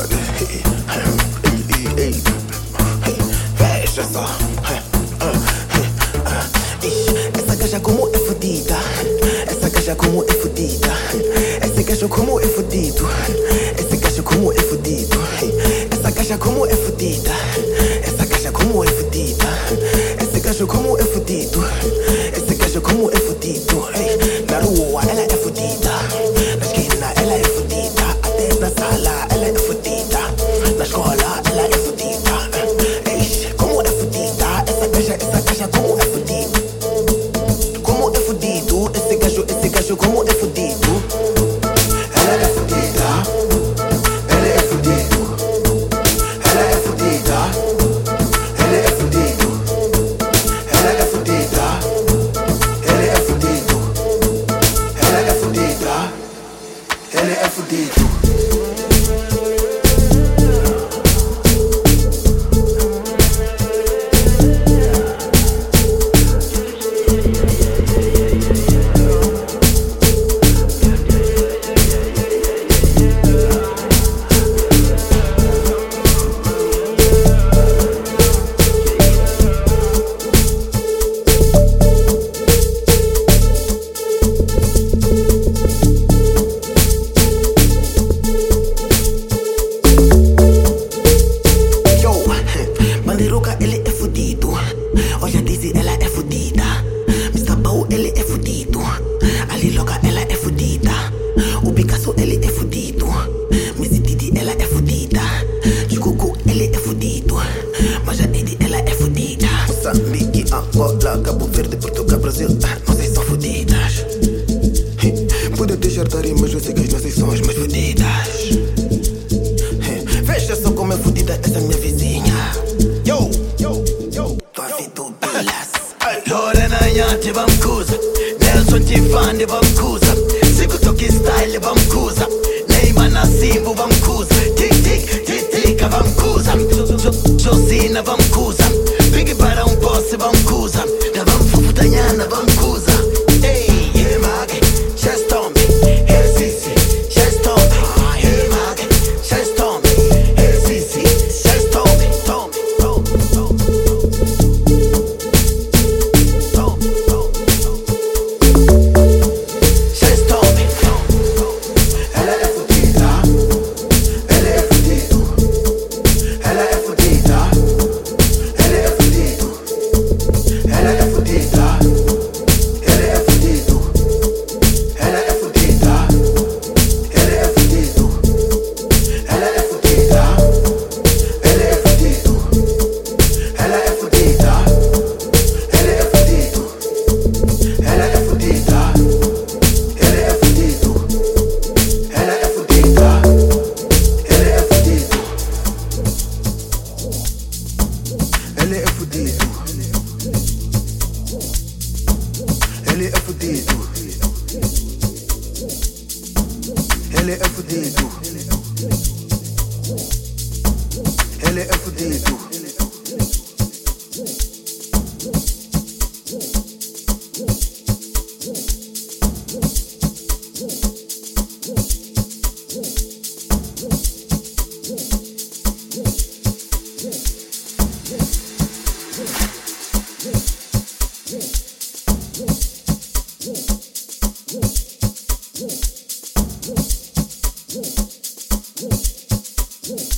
Fecha só. Essa gaja como é fodida. Essa gaja como é fodida. Esse gajo como é fodido. Esse gajo como é fodido. Essa gaja como é fodida. Essa gaja como é fodida. Esse gajo como é fodido. Esse gajo como é fodido. Na rua ela é fodida. Na esquina ela é fodida. Até na sala ela é fodida. Na escola ela é fodida. Como é fodida. Essa gaja como é fodido. Como é fodido. Esse gajo como é fodido. Ela é fodida. Ela é fodido. Ela é fodida. Ela é fodido. Ela é fodida. Ela é fodido. Ela é fodida. Ela é fodido. Ele é fudido. Olha Daisy, ela é fudida. Mr. Bow, ele é fudido. Ali Loca, ela é fudida. O Picasso, ele é fudido. Missy Didi, ela é fudida. Chucucu, ele é fudido. Mas a Didi, ela é fudida. Moçambique, Angola, Cabo Verde, Portugal, Brasil, vocês são fudidas. Pode até jartar, mas eu sei que as nossas são as mais fudidas. Veja só como é fudida essa minha vizinha. Yo, yo, yo, tua vida bilas. Lorena Yante vamkuza, Nelson Tifande vamkuza, Sikutoki Style vamkuza, Neymar Nasimbu vamkuza, Tik Tik Tik Tik vamkuza, Josina vamkuza, Big para boss vamkuza, Da vamfufutanyana vamkuza. Hey, yeah, mage, just on me, hey Sisi, just on me, hey mage, just on me, hey Sisi, just on me, on me. Ele é fudido. Ele é fudido. Ele é fudido. Yeah.